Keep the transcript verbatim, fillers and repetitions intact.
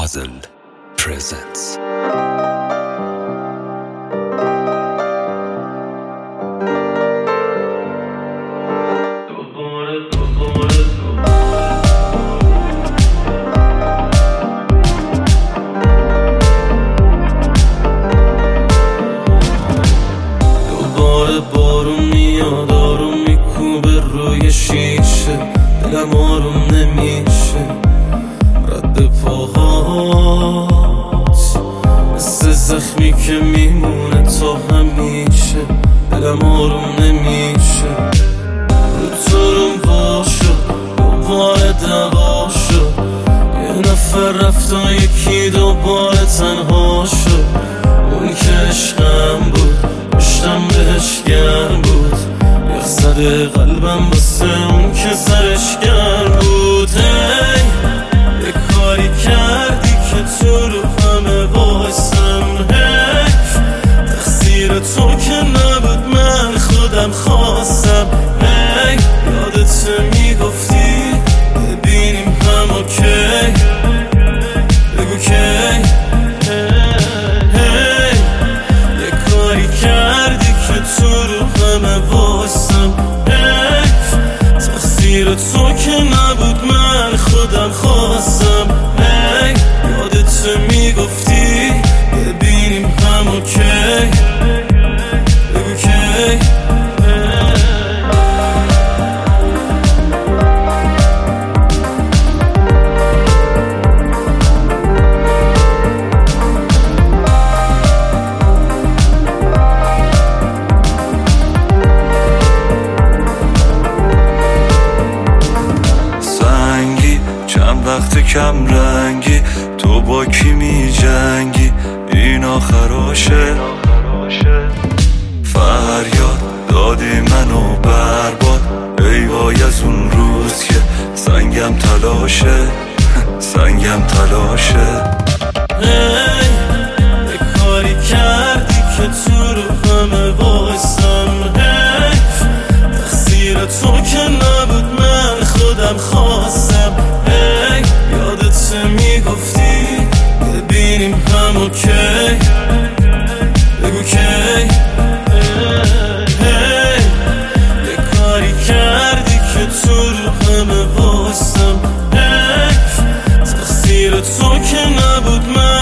Puzzle presents. دوباره بارون میاد آروم میکوبه روی شیشه، دلم آروم نمیشه. رد پاهات مثل زخمی که میمونه تا همیشه، دلم آروم نمیشه. رو تو روم وا شد دوباره دعوا شد، یه نفر رفت و یکی دوباره تنها شد. اون که عشقم بود پشتم بهش گرم بود، یخ زده قلبم واسه اون که سرش گرم بود. هی یه کاری کردی که تو رو همه واسم، حیف تقصیر تو که نبود من خودم خواستم. هی یادت میگفتی ببینیم هم اوکی، بگو کی. تو که نبود من خودم خواستم. هی یادت میگفتی ببینیم هم اوکی، بگو کی. وقت کم رنگی تو با کی می جنگی، این آخراشه. فریاد دادی منو برباد، ای وای از اون روز که سنگم تلاشه، سنگم تلاشه. هی یه کاری کردی که تو رو همه واسم، حیف تقصیر تو که نبود من خودم خواستم. یادت میگفتی ببینیم هم اوکی، بگو کی. یه کاری کردی که تو رو همه واسم، حیف تقصیر تو که نبود من